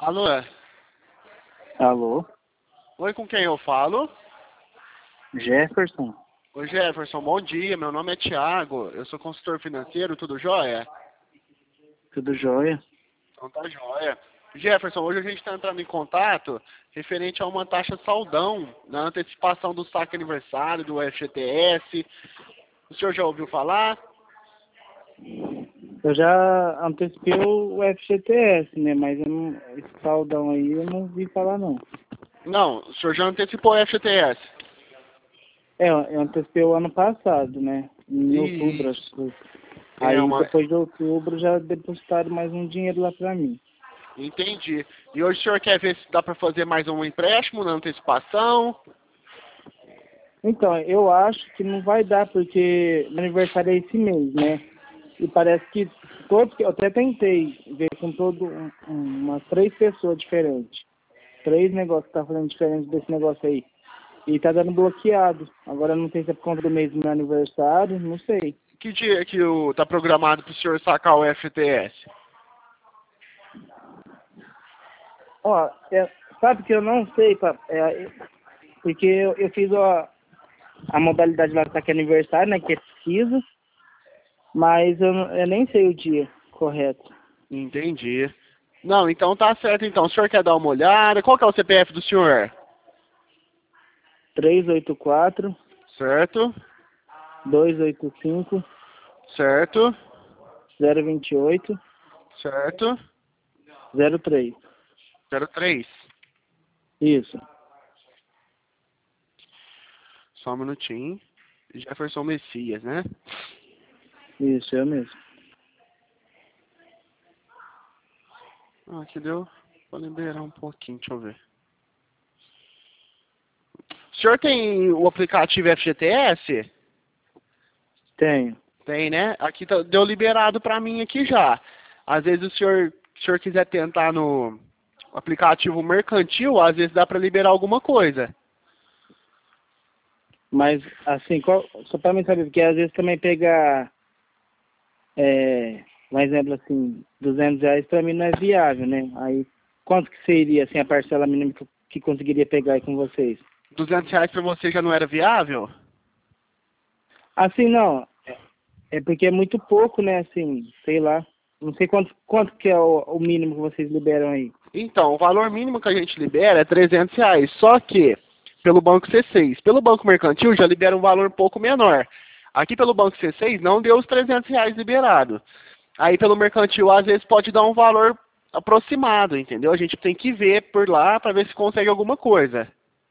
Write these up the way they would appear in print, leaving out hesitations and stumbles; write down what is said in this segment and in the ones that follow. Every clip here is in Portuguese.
Alô? Alô? Oi, com quem eu falo? Jefferson? Oi, Jefferson, bom dia. Meu nome é Thiago. Eu sou consultor financeiro, tudo jóia? Tudo jóia? Então tá jóia. Jefferson, hoje a gente está entrando em contato referente a uma taxa saldão na antecipação do saque aniversário do FGTS. O senhor já ouviu falar? Eu já antecipei o FGTS, né? Mas esse saldão aí eu não vi falar, não. Não, o senhor já antecipou o FGTS. Eu antecipei o ano passado, né? Em outubro, acho Isso. que. É Aí uma... depois de outubro já depositaram mais um dinheiro lá pra mim. Entendi. E hoje o senhor quer ver se dá para fazer mais um empréstimo na antecipação? Então, eu acho que não vai dar, porque meu aniversário é esse mês, né? E parece que todos, eu até tentei ver com umas 3 pessoas diferentes. 3 negócios que tá fazendo diferente desse negócio aí. E tá dando bloqueado. Agora não sei se é por conta do mês do meu aniversário, não sei. Que dia que tá programado para o senhor sacar o FGTS? Ó, sabe que eu não sei, porque eu fiz a modalidade lá que tá aqui aniversário, né, que é pesquisa, mas eu nem sei o dia correto. Entendi. Não, então tá certo então. O senhor quer dar uma olhada? Qual que é o CPF do senhor? 384 Certo? 285 Certo? 028 Certo? 03. 03. Isso, Só um minutinho. Jefferson Messias, né? isso, eu mesmo. Ah, aqui deu. Vou liberar um pouquinho, deixa eu ver. O senhor tem o aplicativo FGTS? Tenho. Tem, né? Aqui deu liberado pra mim aqui já. Às vezes o senhor quiser tentar no aplicativo mercantil, às vezes dá pra liberar alguma coisa. Mas, assim, só pra mim saber, porque às vezes também pegar, um exemplo assim, R$ 200 pra mim não é viável, né? Aí, quanto que seria, assim, a parcela mínima que conseguiria pegar aí com vocês? R$ 200 pra você já não era viável? Assim, não, é porque é muito pouco, né, assim, sei lá. Não sei quanto que é o mínimo que vocês liberam aí. Então, o valor mínimo que a gente libera é R$ 300. Só que, pelo Banco C6. Pelo Banco Mercantil já libera um valor um pouco menor. Aqui pelo Banco C6 não deu os R$ 300 liberado. Aí pelo Mercantil às vezes pode dar um valor aproximado, entendeu? A gente tem que ver por lá para ver se consegue alguma coisa.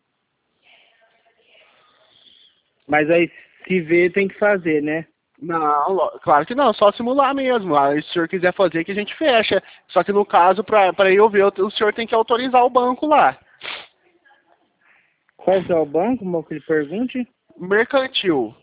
Mas aí, se vê, tem que fazer, né? Não, claro que não, só simular mesmo. Aí, se o senhor quiser fazer, que a gente fecha. Só que no caso, para eu ver, o senhor tem que autorizar o banco lá. Qual que é o banco, mal que ele pergunte? Mercantil.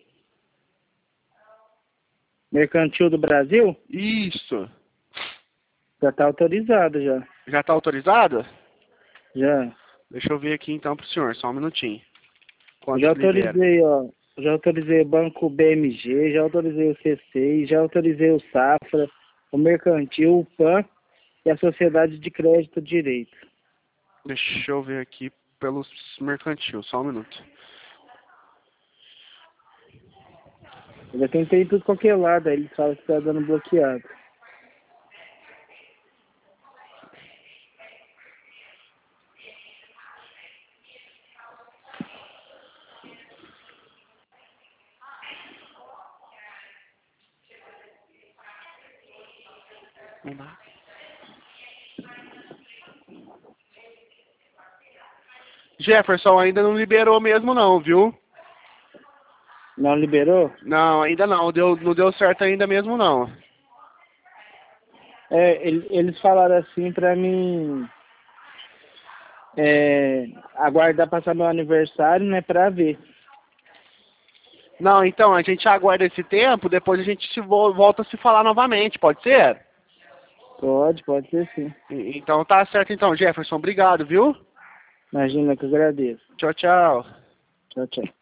Mercantil do Brasil? Isso. Já tá autorizado, já. Já está autorizado? Já. Deixa eu ver aqui então pro senhor, só um minutinho. Eu Quanto já que libera? autorizei, ó. Já autorizei o Banco BMG, já autorizei o C6, já autorizei o Safra, o Mercantil, o PAN e a Sociedade de Crédito Direito. Deixa eu ver aqui pelo mercantil, só um minuto. Eu já tentei tudo qualquer lado, aí eles falam que tá dando bloqueado. Não dá. Jefferson, ainda não liberou mesmo não, viu? Não liberou? Não, ainda não. Não deu certo ainda mesmo não. Eles falaram assim pra mim aguardar passar meu aniversário, né, pra ver. Não, então, a gente aguarda esse tempo, depois a gente volta a se falar novamente, pode ser? Pode ser sim. Então tá certo então, Jefferson. Obrigado, viu? Imagina que eu agradeço. Tchau, tchau. Tchau, tchau.